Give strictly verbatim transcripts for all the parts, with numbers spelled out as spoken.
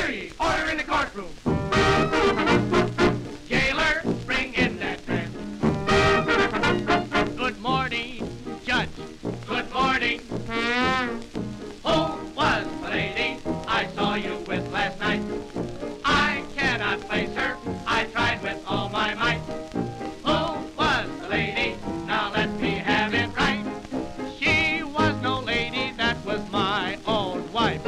Hear ye, order in the courtroom. Jailer, bring in that tramp. Good morning, Judge. Good morning. Who was the lady I saw you with last night? I cannot place her. I tried with all my might. Who was the lady? Now let me have it right. She was no lady, that was my own wife.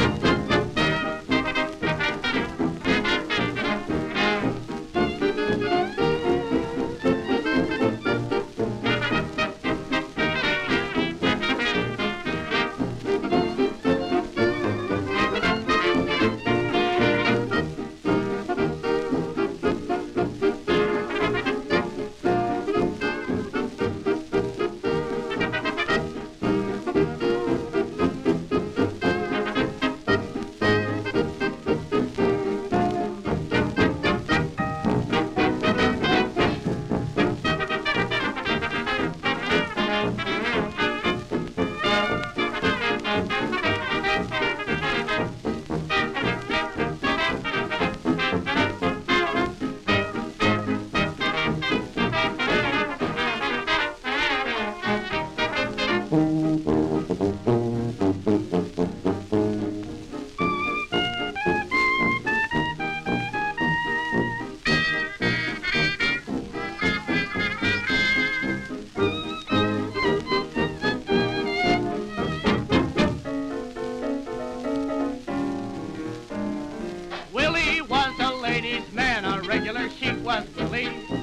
Willie was a ladies' man, a regular sheep was Willie.